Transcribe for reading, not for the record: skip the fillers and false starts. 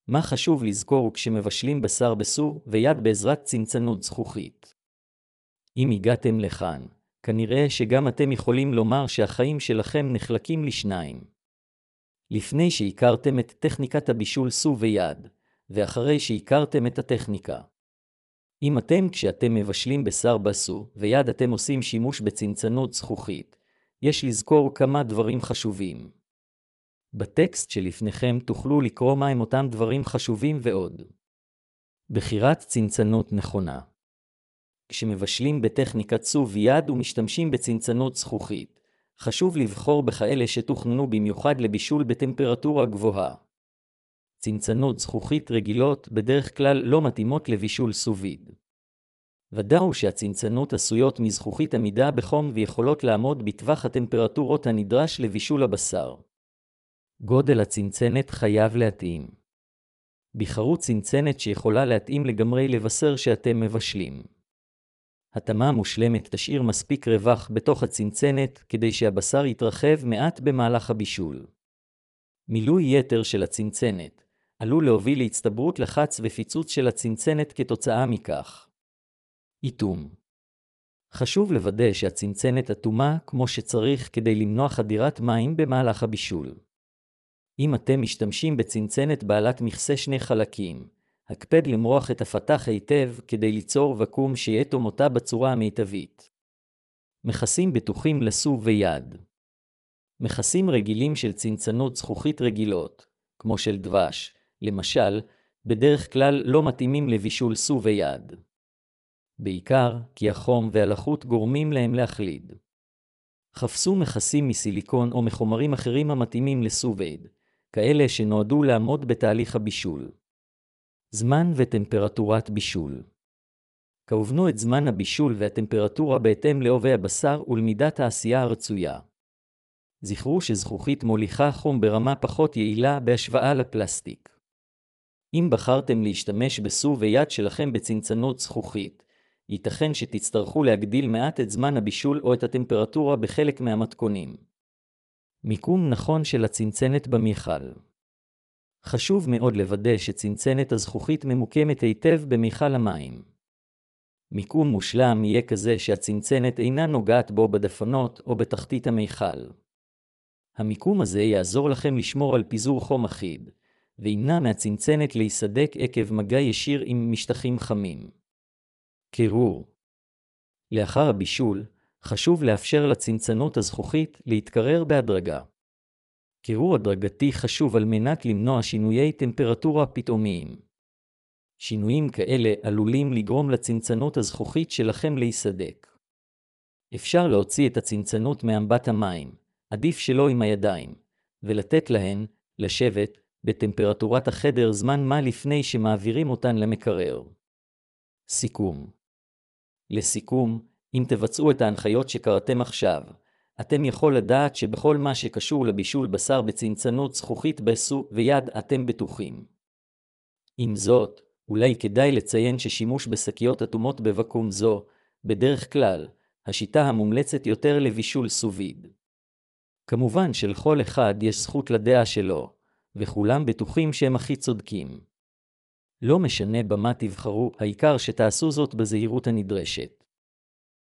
מה חשוב לזכור כשמבשלים בשר בסור ויד בעזרת צנצנות זכוכית? אם הגעתם לכאן, כנראה שגם אתם יכולים לומר שהחיים שלכם נחלקים לשניים. לפני שהכרתם את טכניקת הבישול סור ויד, ואחרי שהכרתם את הטכניקה. אם כשאתם מבשלים בשר בסור ויד אתם עושים שימוש בצנצנות זכוכית, יש לזכור כמה דברים חשובים. בטקסט שלפניכם תוכלו לקרוא מהם אותם דברים חשובים ועוד. בחירת צנצנות נכונה. כשמבשלים בטכניקת סור ויד ומשתמשים בצנצנות זכוכית, חשוב לבחור בכאלה שתוכננו במיוחד לבישול בטמפרטורה גבוהה. צנצנות זכוכית רגילות בדרך כלל לא מתאימות לבישול סור ויד. ודאו שהצנצנות עשויות מזכוכית עמידה בחום ויכולות לעמוד בטווח הטמפרטורות הנדרש לבישול הבשר. גודל הצנצנת חייב להתאים. בחרו צנצנת שיכולה להתאים לגמרי לבשר שאתם מבשלים. התאמה מושלמת תשאיר מספיק רווח בתוך הצנצנת כדי שהבשר יתרחב מעט במהלך הבישול. מילוי יתר של הצנצנת עלול להוביל להצטברות לחץ ופיצוץ של הצנצנת כתוצאה מכך. איתום. חשוב לוודא שהצנצנת אטומה כמו שצריך כדי למנוע חדירת מים במהלך הבישול. אם אתם משתמשים בצנצנת בעלת מכסה שני חלקים, הקפד למרוח את הפתח היטב כדי ליצור וקום שיאטום אותה בצורה המיטבית. מכסים בטוחים לסור ויד. מכסים רגילים של צנצנות זכוכית רגילות, כמו של דבש, למשל, בדרך כלל לא מתאימים לבישול סור ויד. בעיקר כי החום והלחות גורמים להם להחליד. חפשו מכסים מסיליקון או מחומרים אחרים המתאימים לסור ויד, כאלה שנועדו לעמוד בתהליך הבישול. זמן וטמפרטורת בישול. כוונה את זמן הבישול והטמפרטורה בהתאם לעובי הבשר ולמידת העשייה הרצויה. זכרו שזכוכית מוליכה חום ברמה פחות יעילה בהשוואה לפלסטיק. אם בחרתם להשתמש בסור ויד שלכם בצנצנות זכוכית, ייתכן שתצטרכו להגדיל מעט את זמן הבישול או את הטמפרטורה בחלק מהמתכונים. מיקום נכון של הצנצנת במיכל. חשוב מאוד לוודא שצנצנת הזכוכית ממוקמת היטב במיכל המים. מיקום מושלם יהיה כזה שהצנצנת אינה נוגעת בו בדפנות או בתחתית המיכל. המיקום הזה יעזור לכם לשמור על פיזור חום אחיד, וימנע מהצנצנת להיסדק עקב מגע ישיר עם משטחים חמים. קירור. לאחר הבישול, חשוב לאפשר לצנצנות הזכוכית להתקרר בהדרגה. קירור הדרגתי חשוב על מנת למנוע שינויי טמפרטורה פתאומיים. שינויים כאלה עלולים לגרום לצנצנות הזכוכית שלכם להיסדק. אפשר להוציא את הצנצנות מאמבט המים, עדיף שלא עם הידיים, ולתת להן לשבת בטמפרטורת החדר זמן מה לפני שמעבירים אותן למקרר. סיכום. לסיכום, אם תבצעו את ההנחיות שקראתם עכשיו, אתם יכול לדעת שבכל מה שקשור לבישול בשר בצנצנות זכוכית בסור ויד אתם בטוחים. עם זאת, אולי כדאי לציין ששימוש בשקיות אטומות בוואקום זו, בדרך כלל, השיטה המומלצת יותר לבישול סור ויד. כמובן שלכל אחד יש זכות לדעה שלו, וכולם בטוחים שהם הכי צודקים. לא משנה במה תבחרו, העיקר שתעשו זאת בזהירות הנדרשת.